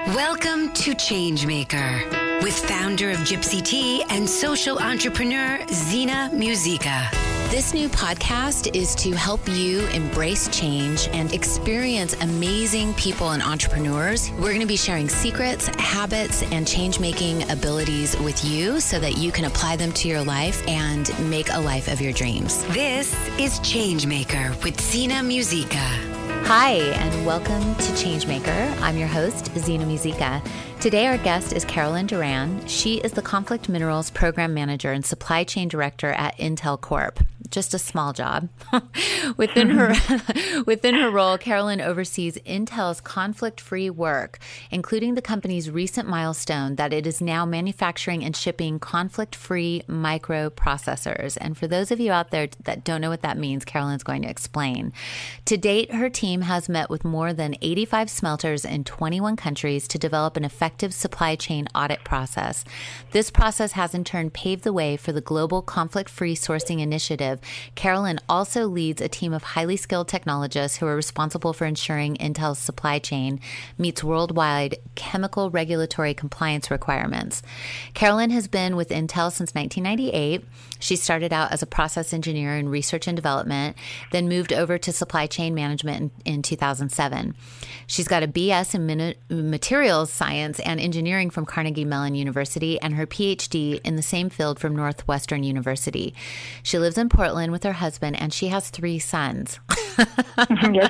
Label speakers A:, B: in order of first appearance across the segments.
A: Welcome to Changemaker with founder of Gypsy Tea and social entrepreneur Zena Musica. This new podcast is to help you embrace change and experience amazing people and entrepreneurs. We're going to be sharing secrets, habits, and change-making abilities with you so that you can apply them to your life and make a life of your dreams. This is Changemaker with Zena Musica.
B: Hi, and welcome to Changemaker. I'm your host, Zena Musica. Today, our guest is Carolyn Duran. She is the Conflict Minerals Program Manager and Supply Chain Director at Intel Corp. Just a small job. Within her role, Carolyn oversees Intel's conflict-free work, including the company's recent milestone that it is now manufacturing and shipping conflict-free microprocessors. And for those of you out there that don't know what that means, Carolyn's going to explain. To date, her team has met with more than 85 smelters in 21 countries to develop an effective supply chain audit process. This process has in turn paved the way for the Global Conflict-Free Sourcing Initiative. Carolyn also leads a team of highly skilled technologists who are responsible for ensuring Intel's supply chain meets worldwide chemical regulatory compliance requirements. Carolyn has been with Intel since 1998. She started out as a process engineer in research and development, then moved over to supply chain management in 2007. She's got a BS in materials science and engineering from Carnegie Mellon University and her PhD in the same field from Northwestern University. She lives in Portland with her husband, and she has 3 sons.
C: Yes,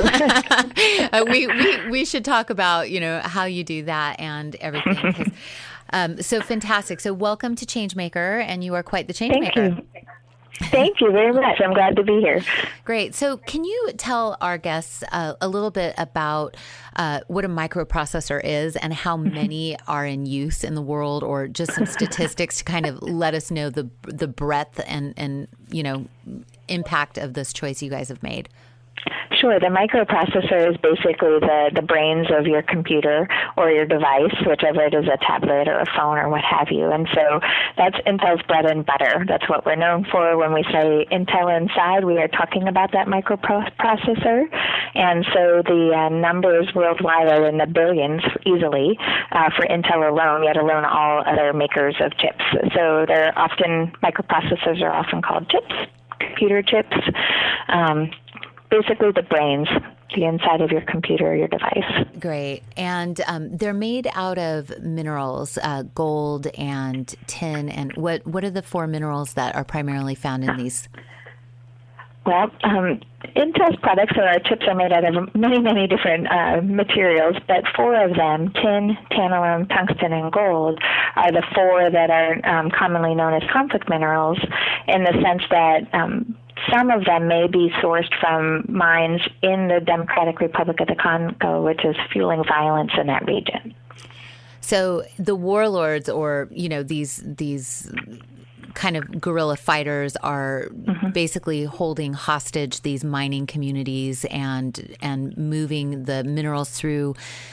C: I
B: do. We should talk about, how you do that and everything. So fantastic. So welcome to Changemaker, and you are quite the changemaker.
C: Thank you very much. I'm glad to be here.
B: Great. So can you tell our guests a little bit about what a microprocessor is and how many are in use in the world, or just some statistics to kind of let us know the breadth and impact of this choice you guys have made?
C: Sure. The microprocessor is basically the brains of your computer or your device, whichever it is, a tablet or a phone or what have you. And so that's Intel's bread and butter. That's what we're known for. When we say Intel inside, we are talking about that microprocessor. And so the numbers worldwide are in the billions easily for Intel alone, yet alone all other makers of chips. So microprocessors are often called chips, computer chips. Basically the brains, the inside of your computer or your device.
B: Great. And they're made out of minerals, gold and tin. And what are the 4 minerals that are primarily found in these?
C: Well, Intel's products or our chips are made out of many, many different materials, but 4 of them, tin, tantalum, tungsten, and gold, are the 4 that are commonly known as conflict minerals, in the sense that some of them may be sourced from mines in the Democratic Republic of the Congo, which is fueling violence in that region.
B: So the warlords, or these kind of guerrilla fighters, are basically holding hostage these mining communities and moving the minerals through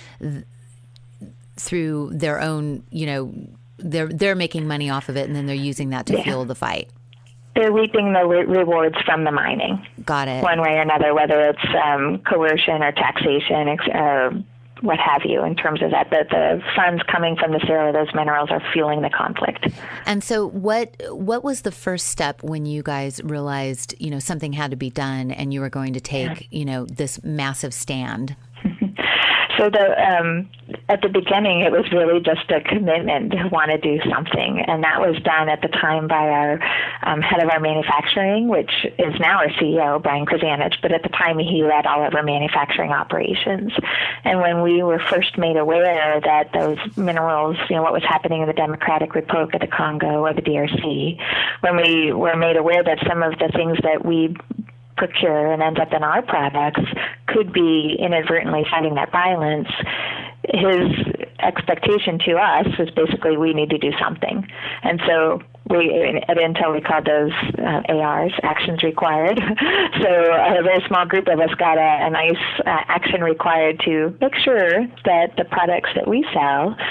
B: their own, they're making money off of it, and then they're using that to fuel the fight.
C: They're reaping the rewards from the mining.
B: Got it.
C: One way or another, whether it's coercion or taxation or what have you, in terms of that. The funds coming from the sale of those minerals are fueling the conflict.
B: And so what was the first step when you guys realized, something had to be done and you were going to take, this massive stand?
C: So at the beginning, it was really just a commitment to want to do something, and that was done at the time by our head of our manufacturing, which is now our CEO, Brian Krzanich, but at the time he led all of our manufacturing operations. And when we were first made aware that those minerals, what was happening in the Democratic Republic of the Congo or the DRC, when we were made aware that some of the things that we procure and end up in our products could be inadvertently fighting that violence, his expectation to us was basically we need to do something. And so at Intel, we called those ARs, actions required. So a very small group of us got a nice action required to make sure that the products that we sell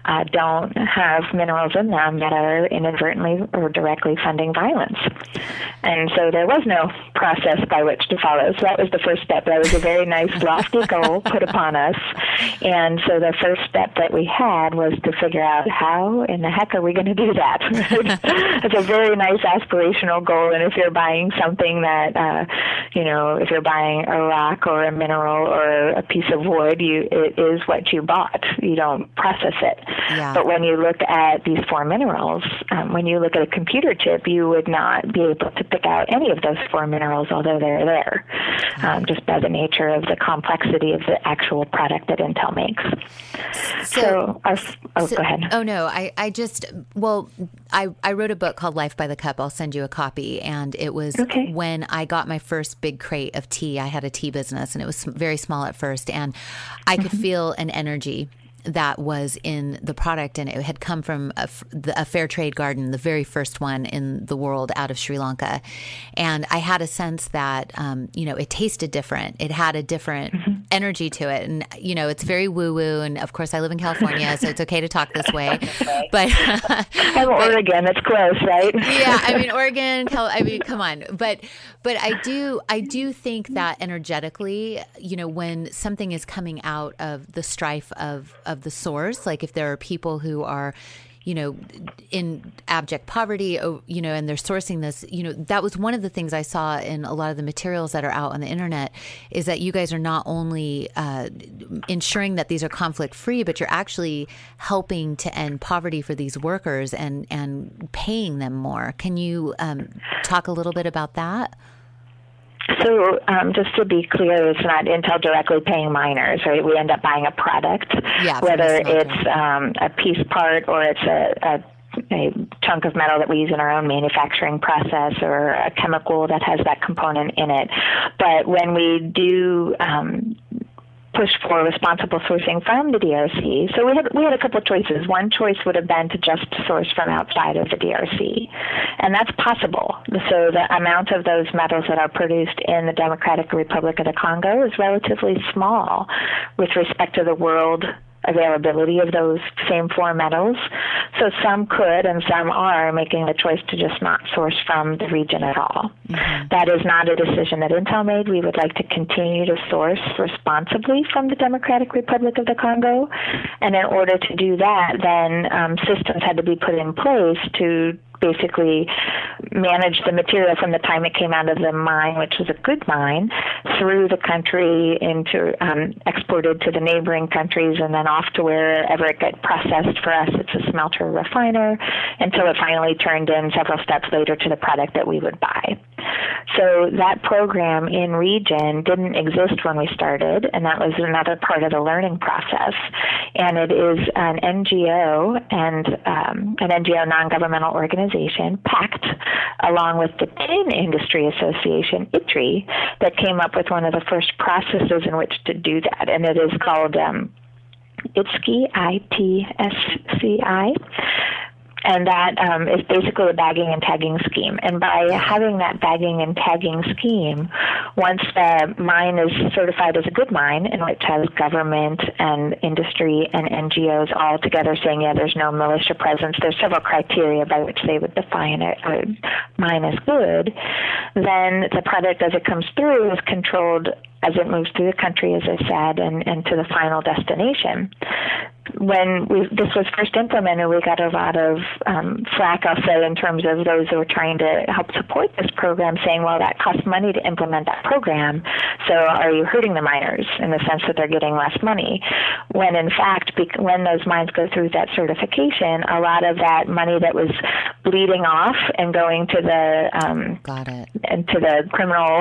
C: don't have minerals in them that are inadvertently or directly funding violence. And so there was no process by which to follow. So that was the first step. That was a very nice, lofty goal put upon us. And so the first step that we had was to figure out how in the heck are we going to do that? It's a very nice aspirational goal. And if you're buying something that, if you're buying a rock or a mineral or a piece of wood, it is what you bought. You don't process it.
B: Yeah.
C: But when you look at these 4 minerals, when you look at a computer chip, you would not be able to pick out any of those 4 minerals, although they're there, just by the nature of the complexity of the actual product that Intel makes. Go ahead.
B: Oh, no, I wrote a book called Life by the Cup. I'll send you a copy. And it was when I got my first big crate of tea. I had a tea business, and it was very small at first. And I could feel an energy that was in the product, and it had come from a fair trade garden, the very first one in the world out of Sri Lanka. And I had a sense that, it tasted different. It had a different energy to it. And, it's very woo-woo. And, of course, I live in California, so it's okay to talk this way. But
C: I'm Oregon. It's close, right?
B: Yeah, Oregon, come on. But I do think that energetically, when something is coming out of the strife of the source, like if there are people who are, in abject poverty, and they're sourcing this, that was one of the things I saw in a lot of the materials that are out on the internet, is that you guys are not only ensuring that these are conflict free, but you're actually helping to end poverty for these workers and paying them more. Can you talk a little bit about that?
C: So just to be clear, it's not Intel directly paying miners, right? We end up buying a product, whether it's a piece part or it's a chunk of metal that we use in our own manufacturing process, or a chemical that has that component in it. But when we do push for responsible sourcing from the DRC. So we had a couple of choices. One choice would have been to just source from outside of the DRC, and that's possible. So the amount of those metals that are produced in the Democratic Republic of the Congo is relatively small with respect to the world availability of those same 4 metals. So some could and some are making the choice to just not source from the region at all. Mm-hmm. That is not a decision that Intel made. We would like to continue to source responsibly from the Democratic Republic of the Congo. And in order to do that, then systems had to be put in place to basically manage the material from the time it came out of the mine, which was a good mine, through the country into exported to the neighboring countries, and then off to wherever it got processed. For us, it's a smelter refiner, until it finally turned in several steps later to the product that we would buy. So that program in region didn't exist when we started, and that was another part of the learning process. And it is an NGO and an NGO non-governmental organization, PACT, along with the Tin Industry Association, ITRI, that came up with one of the first processes in which to do that. And it is called ITSCI, ITSCI. And that is basically a bagging and tagging scheme. And by having that bagging and tagging scheme, once the mine is certified as a good mine, in which has government and industry and NGOs all together saying, there's no militia presence, there's several criteria by which they would define a mine as good, then the product as it comes through is controlled as it moves through the country, as I said, and to the final destination. When this was first implemented, we got a lot of flack, I'll say, in terms of those who were trying to help support this program, saying, well, that costs money to implement that program, so are you hurting the miners in the sense that they're getting less money? When in fact, when those mines go through that certification, a lot of that money that was bleeding off and going to the into the criminal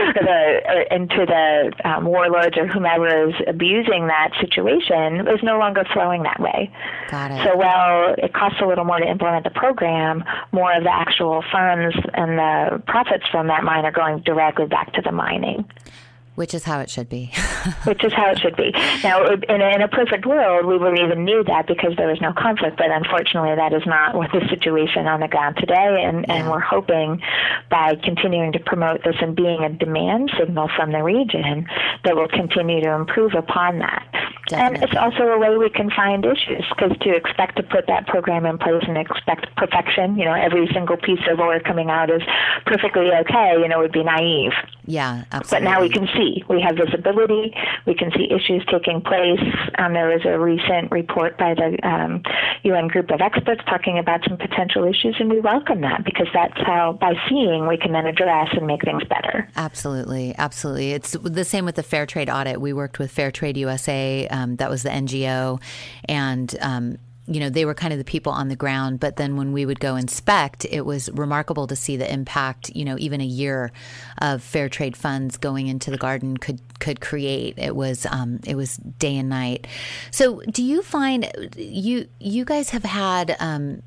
C: into the warlords or whomever is abusing that situation was no longer flowing that way.
B: Got it.
C: So while it costs a little more to implement the program, more of the actual funds and the profits from that mine are going directly back to the mining.
B: Which is how it should be.
C: Which is how it should be. Now, in a perfect world, we wouldn't even need that because there was no conflict, but unfortunately that is not what the situation on the ground today, and we're hoping by continuing to promote this and being a demand signal from the region that will continue to improve upon that. And it's also a way we can find issues, because to expect to put that program in place and expect perfection, every single piece of oil coming out is perfectly okay, would be naive.
B: Yeah, absolutely.
C: But now we can see. We have visibility. We can see issues taking place. There was a recent report by the UN group of experts talking about some potential issues, and we welcome that, because that's how, by seeing, we can then address and make things better.
B: Absolutely. Absolutely. It's the same with the Fair Trade audit. We worked with Fair Trade USA. That was the NGO. And, they were kind of the people on the ground. But then when we would go inspect, it was remarkable to see the impact, even a year of fair trade funds going into the garden could create. It was day and night. So do you find you guys have had,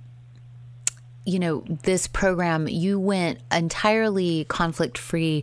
B: this program, you went entirely conflict-free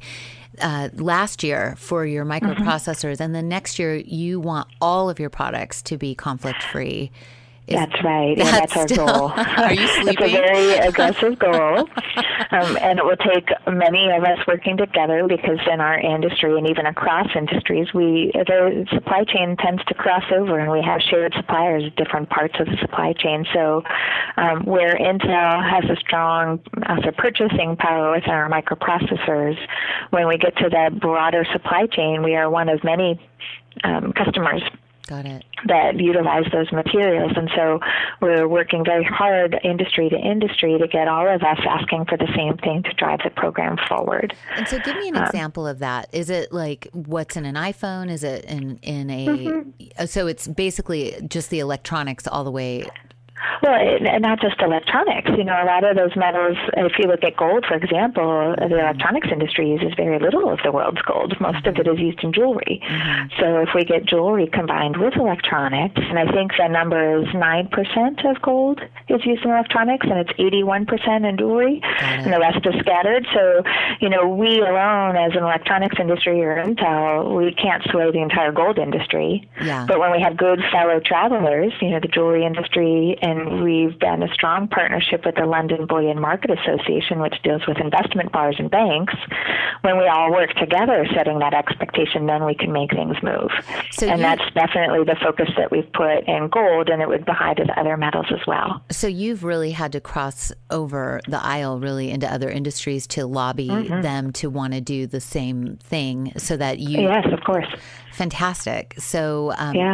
B: last year for your microprocessors, and then next year you want all of your products to be conflict-free.
C: That's right. That's our goal.
B: Are you sleeping?
C: It's a very aggressive goal. And it will take many of us working together, because in our industry and even across industries, the supply chain tends to cross over, and we have shared suppliers at different parts of the supply chain. So where Intel has a strong purchasing power with our microprocessors, when we get to the broader supply chain, we are one of many customers.
B: Got it.
C: That utilize those materials. And so we're working very hard, industry to industry, to get all of us asking for the same thing to drive the program forward.
B: And so give me an example of that. Is it like what's in an iPhone? Is it in a... So it's basically just the electronics all the way...
C: Well, and not just electronics. A lot of those metals, if you look at gold, for example, the electronics industry uses very little of the world's gold. Most of it is used in jewelry. So if we get jewelry combined with electronics, and I think the number is 9% of gold is used in electronics, and it's 81% in jewelry, and the rest is scattered. So, we alone as an electronics industry or Intel, we can't sway the entire gold industry.
B: Yeah.
C: But when we have good fellow travelers, the jewelry industry, and we've done a strong partnership with the London Bullion Market Association, which deals with investment bars and banks. When we all work together setting that expectation, then we can make things move. And that's definitely the focus that we've put in gold, and it would apply to the other metals as well.
B: So you've really had to cross over the aisle really into other industries to lobby them to want to do the same thing, so that you...
C: Yes, of course.
B: Fantastic. So,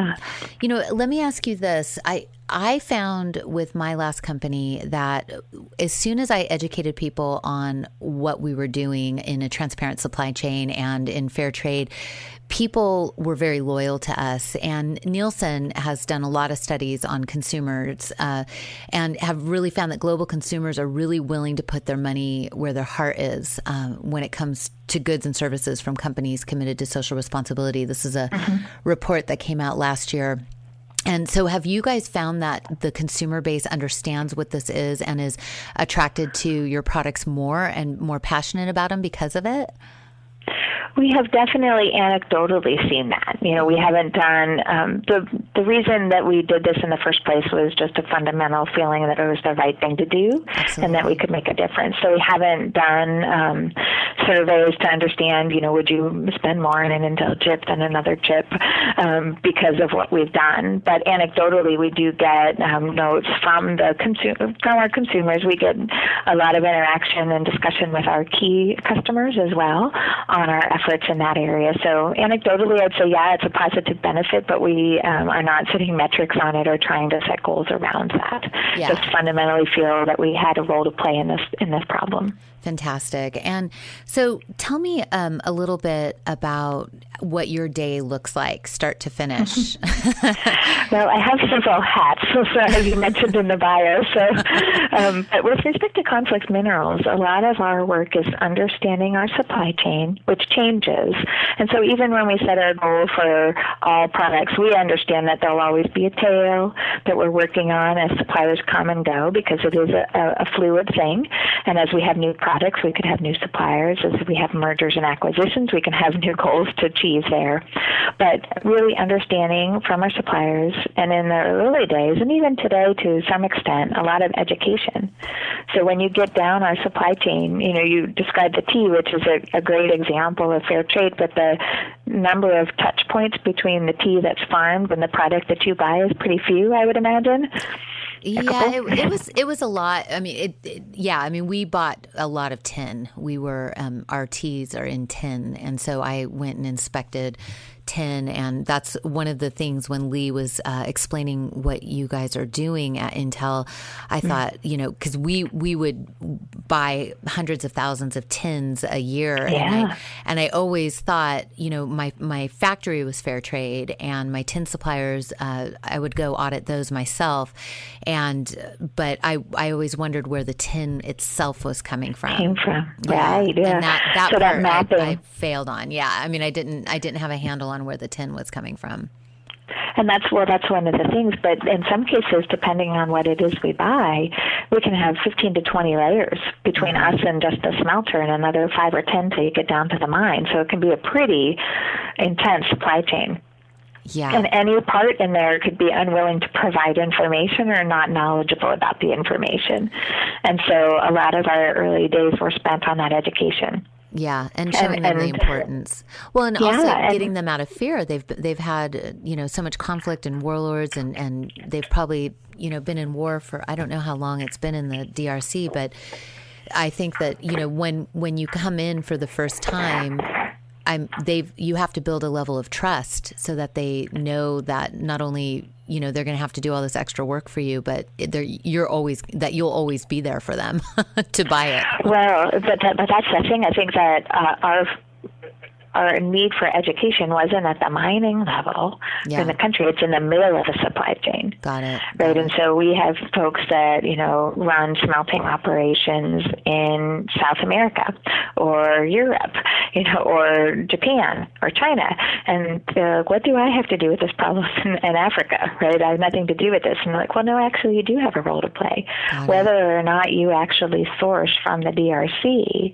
B: let me ask you this. I found with my last company that as soon as I educated people on what we were doing in a transparent supply chain and in fair trade, people were very loyal to us. And Nielsen has done a lot of studies on consumers and have really found that global consumers are really willing to put their money where their heart is when it comes to goods and services from companies committed to social responsibility. This is a report that came out last year. And so have you guys found that the consumer base understands what this is and is attracted to your products more and more passionate about them because of it?
C: We have definitely anecdotally seen that. We haven't done, the reason that we did this in the first place was just a fundamental feeling that it was the right thing to do. Absolutely. And that we could make a difference. So we haven't done surveys to understand, would you spend more on an Intel chip than another chip because of what we've done. But anecdotally, we do get notes from our consumers. We get a lot of interaction and discussion with our key customers as well on our efforts in that area. So anecdotally, I'd say, yeah, it's a positive benefit, but we are not setting metrics on it or trying to set goals around that. Yeah. Just fundamentally feel that we had a role to play in this problem.
B: Fantastic. And so tell me a little bit about what your day looks like, start to finish.
C: Well, I have several hats, as you mentioned in the bio. But with respect to Conflict Minerals, a lot of our work is understanding our supply chain, which changes. And so even when we set our goal for all products, we understand that there'll always be a tail that we're working on as suppliers come and go, because it is a fluid thing. And as we have new products, we could have new suppliers. As we have mergers and acquisitions, we can have new goals to achieve there. But really understanding from our suppliers, and in the early days, and even today to some extent, a lot of education. So when you get down our supply chain, you described the tea, which is a great example of fair trade, but the number of touch points between the tea that's farmed and the product that you buy is pretty few, I would imagine.
B: Yeah, it was a lot. I mean, we bought a lot of tin. We were, our teas are in tin. And so I went and inspected tin. And that's one of the things when Lee was explaining what you guys are doing at Intel, I thought, because we would buy hundreds of thousands of tins a year.
C: Yeah.
B: And I always thought, my factory was fair trade and my tin suppliers, I would go audit those myself. But I always wondered where the tin itself was coming from.
C: Right, yeah.
B: And that
C: so
B: part
C: that
B: I failed on. Yeah, I mean, I didn't have a handle on where the tin was coming from.
C: And that's one of the things. But in some cases, depending on what it is we buy, we can have 15 to 20 layers between us and just the smelter, and another 5 or 10 till you get down to the mine. So it can be a pretty intense supply chain.
B: Yeah.
C: And any part in there could be unwilling to provide information or not knowledgeable about the information. And so a lot of our early days were spent on that education.
B: Yeah, and showing them the importance. Well, and also getting them out of fear. They've had, so much conflict and warlords, and they've probably, been in war for, I don't know how long it's been in the DRC, but I think that, when you come in for the first time, you have to build a level of trust so that they know that not only they're going to have to do all this extra work for you, but you'll always be there for them to buy it.
C: Well, but that's the thing. I think that our need for education wasn't at the mining level in the country. It's in the middle of the supply chain.
B: Got it.
C: Right. And so we have folks that, run smelting operations in South America or Europe, or Japan or China. And they're like, what do I have to do with this problem in Africa? Right. I have nothing to do with this. And they're like, well, no, actually you do have a role to play. Whether or not you actually source from the DRC,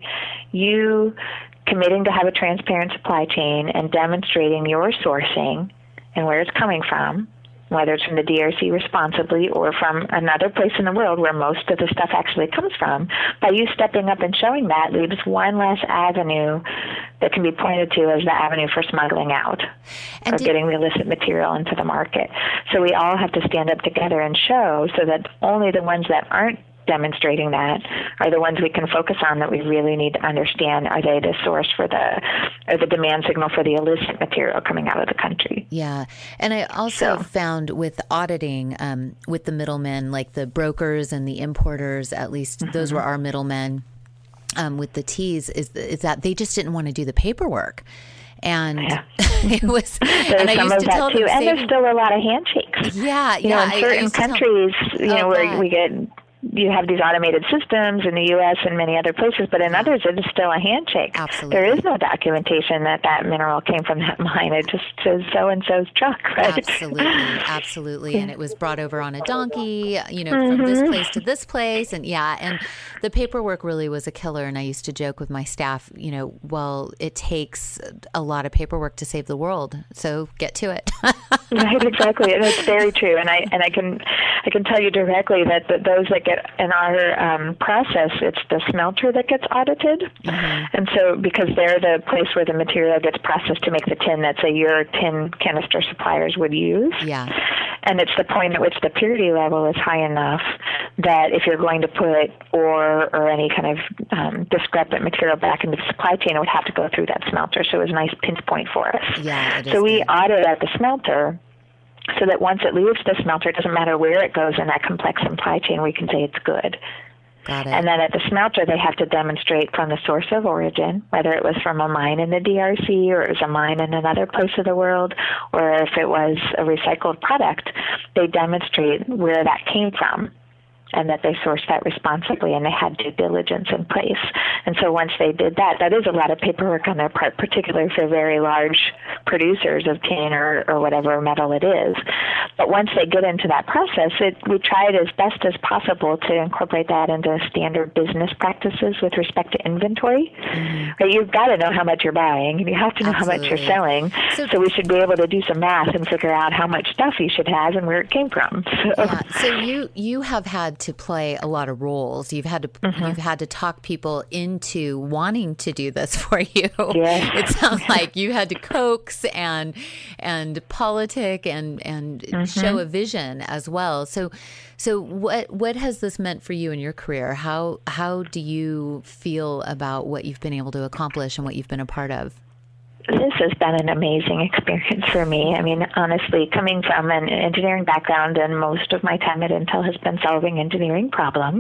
C: you committing to have a transparent supply chain and demonstrating your sourcing and where it's coming from, whether it's from the DRC responsibly or from another place in the world where most of the stuff actually comes from, by you stepping up and showing that leaves one less avenue that can be pointed to as the avenue for smuggling out or getting the illicit material into the market. So we all have to stand up together and show so that only the ones that aren't demonstrating that are the ones we can focus on that we really need to understand. Are they the source or the demand signal for the illicit material coming out of the country?
B: Yeah. And I also found with auditing, with the middlemen, like the brokers and the importers, at least those were our middlemen with the teas, is that they just didn't want to do the paperwork. And it was, and I used to tell them,
C: and there's still a lot of handshakes.
B: Yeah.
C: In certain countries, where we get, you have these automated systems in the U.S. and many other places, but in others it is still a handshake.
B: Absolutely.
C: There is no documentation that mineral came from that mine. It just says so-and-so's truck, right?
B: Absolutely. Yeah. And it was brought over on a donkey, from this place to this place. And and the paperwork really was a killer. And I used to joke with my staff, well, it takes a lot of paperwork to save the world. So get to it.
C: Right, exactly. And it's very true. And I can tell you directly that those that get in our process, it's the smelter that gets audited. And so because they're the place where the material gets processed to make the tin that, say, your tin canister suppliers would use.
B: Yeah.
C: And it's the point at which the purity level is high enough that if you're going to put ore or any kind of discrepant material back into the supply chain, it would have to go through that smelter. So it was a nice pinch point for us.
B: Yeah,
C: so we audit at the smelter so that once it leaves the smelter, it doesn't matter where it goes in that complex supply chain, we can say it's good.
B: Got it.
C: And then at the smelter, they have to demonstrate from the source of origin, whether it was from a mine in the DRC or it was a mine in another place of the world, or if it was a recycled product, they demonstrate where that came from and that they sourced that responsibly and they had due diligence in place. And so once they did that, that is a lot of paperwork on their part, particularly for very large producers of tin or whatever metal it is. But once they get into that process, we tried as best as possible to incorporate that into standard business practices with respect to inventory. Right? You've got to know how much you're buying, and you have to know how much you're selling. So we should be able to do some math and figure out how much stuff you should have and where it came from.
B: So you have had had to play a lot of roles. You've had to talk people into wanting to do this for you.
C: Yes.
B: It sounds like you had to coax and politic and show a vision as well. So what has this meant for you in your career? How do you feel about what you've been able to accomplish and what you've been a part of?
C: This has been an amazing experience for me. I mean, honestly, coming from an engineering background, and most of my time at Intel has been solving engineering problems,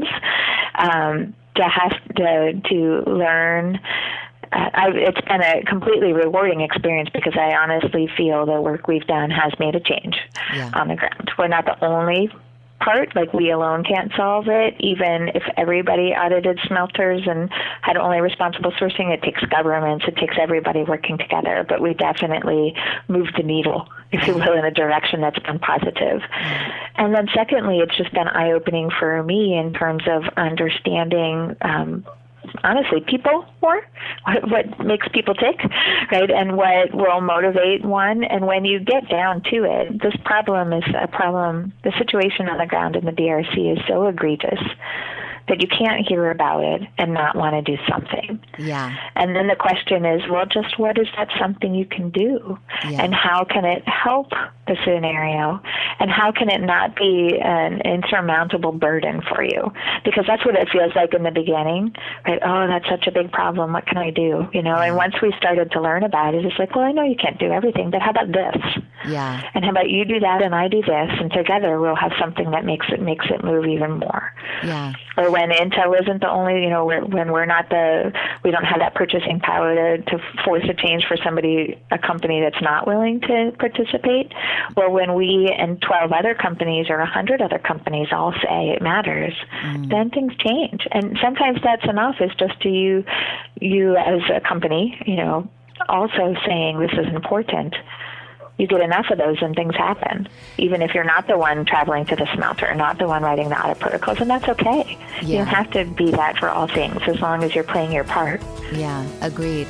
C: to have to learn. It's been a completely rewarding experience because I honestly feel the work we've done has made a change on the ground. We're not the only part, like we alone can't solve it. Even if everybody audited smelters and had only responsible sourcing, it takes governments, it takes everybody working together. But we definitely moved the needle, if you will, in a direction that's been positive. And then secondly, it's just been eye-opening for me in terms of understanding honestly, people more, what makes people tick, right, and what will motivate one. And when you get down to it, this problem is a problem. The situation on the ground in the DRC is so egregious that you can't hear about it and not want to do something.
B: Yeah.
C: And then the question is, well, just what is that something you can do? Yeah. And how can it help the scenario? And how can it not be an insurmountable burden for you? Because that's what it feels like in the beginning, right? Oh, that's such a big problem. What can I do? You know, and once we started to learn about it, it's like, well, I know you can't do everything, but how about this?
B: Yeah.
C: And how about you do that and I do this, and together we'll have something that makes it move even more.
B: Yeah.
C: Or when Intel isn't the only, you know, when we're not we don't have that purchasing power to force a change for a company that's not willing to participate, or when we and 12 other companies or 100 other companies all say it matters, then things change. And sometimes that's enough, is just to you as a company, you know, also saying this is important. You get enough of those and things happen, even if you're not the one traveling to the smelter, not the one writing the audit protocols, and that's okay. Yeah. You don't have to be that for all things as long as you're playing your part.
B: Yeah, agreed.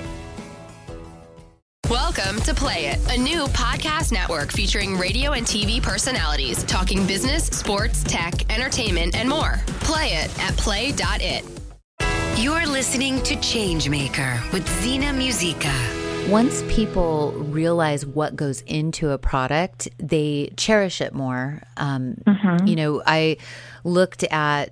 D: Welcome to Play It, a new podcast network featuring radio and TV personalities talking business, sports, tech, entertainment, and more. Play it at play.it.
A: You're listening to Changemaker with Zena Musica.
B: Once people realize what goes into a product, they cherish it more. You know, I looked at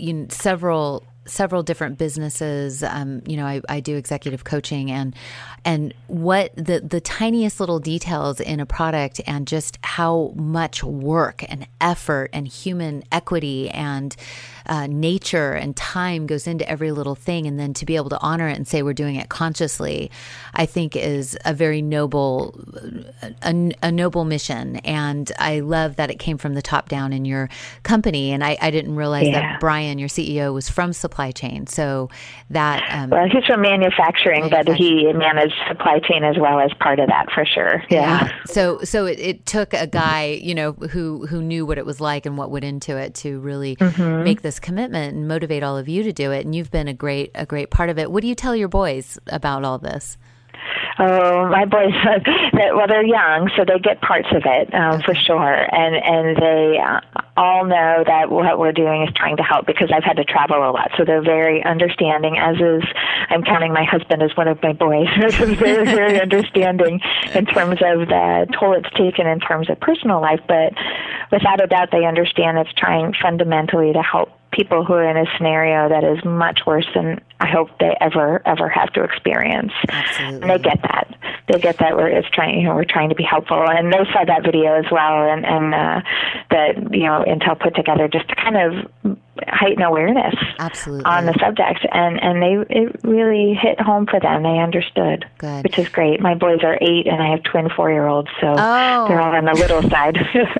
B: several different businesses. You know, I do executive coaching, and what the tiniest little details in a product, and just how much work and effort and human equity and nature and time goes into every little thing, and then to be able to honor it and say we're doing it consciously, I think is a very noble, a noble mission. And I love that it came from the top down in your company. And I didn't realize that Brian, your CEO, was from supply chain. So that
C: well, he's from manufacturing, but he managed supply chain as well as part of that, for sure. Yeah.
B: So it took a guy, you know, who knew what it was like and what went into it to really make this commitment and motivate all of you to do it. And you've been a great part of it. What do you tell your boys about all this?
C: Oh, my boys, well, they're young, so they get parts of it, for sure. And they all know that what we're doing is trying to help, because I've had to travel a lot. So they're very understanding, as is, I'm counting my husband as one of my boys. Very, very understanding in terms of the toll it's taken in terms of personal life. But without a doubt, they understand it's trying fundamentally to help people who are in a scenario that is much worse than I hope they ever have to experience.
B: Absolutely.
C: And they get that. They get that we're trying to be helpful. And they saw that video as well, and that, you know, Intel put together just to kind of heighten awareness on the subject. And it really hit home for them. They understood, which is great. My boys are 8 and I have twin 4-year-olds, so they're all on the little side.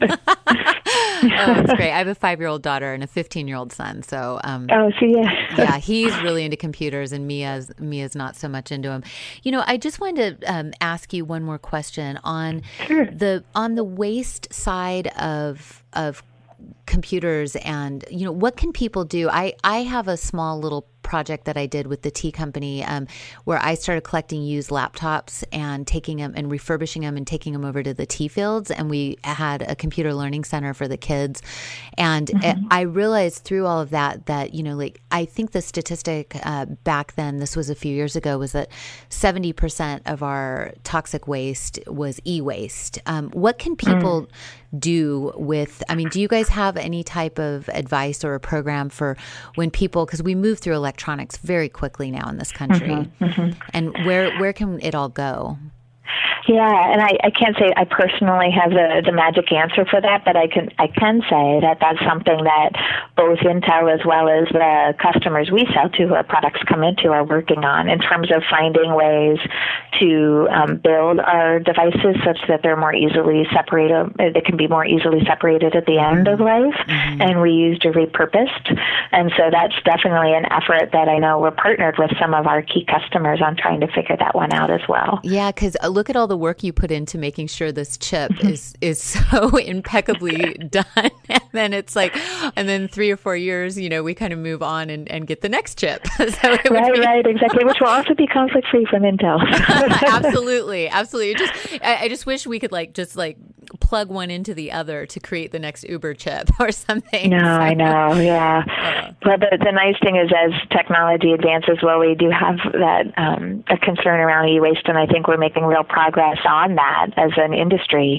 B: Oh, that's great. I have a 5-year-old daughter and a 15-year-old son. So, yeah, he's really into computers, and Mia's not so much into them. You know, I just wanted to ask you one more question on the waste side of computers, and, you know, what can people do? I have a small little project that I did with the tea company where I started collecting used laptops and taking them and refurbishing them and taking them over to the tea fields. And we had a computer learning center for the kids. And I realized through all of that, I think the statistic back then, this was a few years ago, was that 70% of our toxic waste was e-waste. What can people do with, do you guys have any type of advice or a program for when people, because we move through electronics very quickly now in this country, and where can it all go?
C: Yeah, and I can't say I personally have the magic answer for that, but I can say that that's something that both Intel as well as the customers we sell to, who our products come into, are working on in terms of finding ways to build our devices such that they're more easily separated. They can be more easily separated at the end of life and reused or repurposed. And so that's definitely an effort that I know we're partnered with some of our key customers on trying to figure that one out as well.
B: Yeah, because look at all the work you put into making sure this chip is so impeccably done. And then it's like, and then 3 or 4 years, we kind of move on and get the next chip. So
C: right, exactly, which will also be conflict-free from Intel.
B: Absolutely. I just wish we could just plug one into the other to create the next Uber chip or something.
C: No, I know, yeah. Well, the nice thing is as technology advances, we do have that a concern around e-waste, and I think we're making real progress on that as an industry.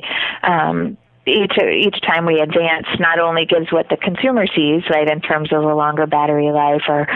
C: Each time we advance not only gives what the consumer sees, right, in terms of a longer battery life or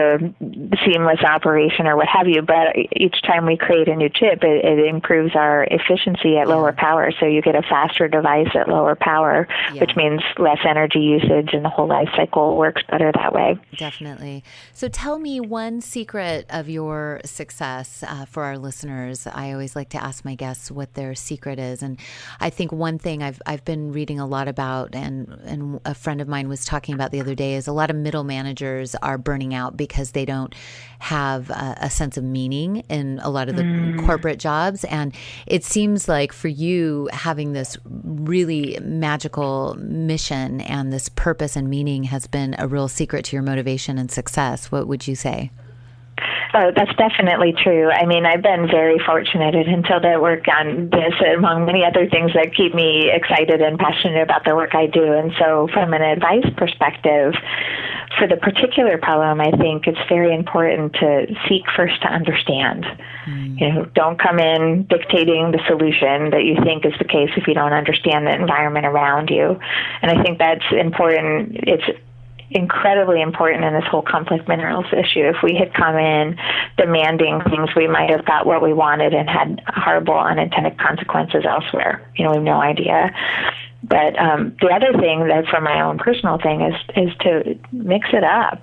C: seamless operation or what have you, but each time we create a new chip, it improves our efficiency at lower power. So you get a faster device at lower power, which means less energy usage, and the whole life cycle works better that way.
B: Definitely. So tell me one secret of your success for our listeners. I always like to ask my guests what their secret is. And I think one thing I've been reading a lot about, and a friend of mine was talking about the other day, is a lot of middle managers are burning out because they don't have a sense of meaning in a lot of the corporate jobs. And it seems like for you, having this really magical mission and this purpose and meaning has been a real secret to your motivation and success. What would you say?
C: Oh, that's definitely true. I've been very fortunate at Intel to work on this, among many other things that keep me excited and passionate about the work I do. And so from an advice perspective, for the particular problem, I think it's very important to seek first to understand. Don't come in dictating the solution that you think is the case if you don't understand the environment around you. And I think that's important. It's incredibly important in this whole conflict minerals issue. If we had come in demanding things, we might have got what we wanted and had horrible unintended consequences elsewhere. We have no idea. But the other thing that for my own personal thing is to mix it up.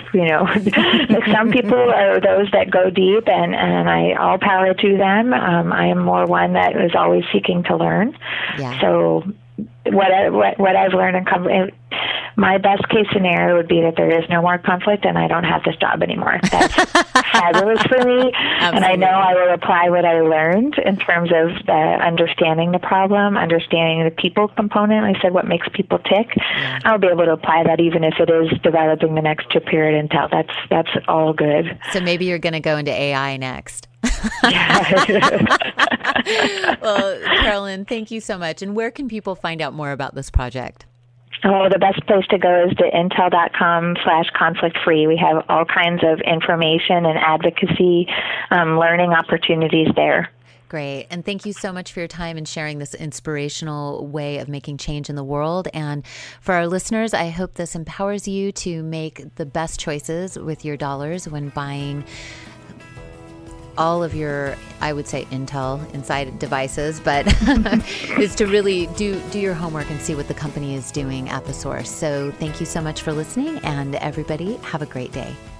C: Some people are those that go deep, and I all power to them. I am more one that is always seeking to learn. Yeah. So what I've learned in my best case scenario would be that there is no more conflict and I don't have this job anymore. That's fabulous for me. Absolutely. And I know I will apply what I learned in terms of understanding the problem, understanding the people component. I said what makes people tick. Yeah. I'll be able to apply that even if it is developing the next chip here at Intel. That's all good.
B: So maybe you're going to go into AI next. Well, Carolyn, thank you so much. And where can people find out more about this project?
C: Oh, the best place to go is to intel.com/conflict-free. We have all kinds of information and advocacy learning opportunities there.
B: Great. And thank you so much for your time and sharing this inspirational way of making change in the world. And for our listeners, I hope this empowers you to make the best choices with your dollars when buying all of your, I would say, Intel inside devices, but is to really do your homework and see what the company is doing at the source. So thank you so much for listening, and everybody have a great day.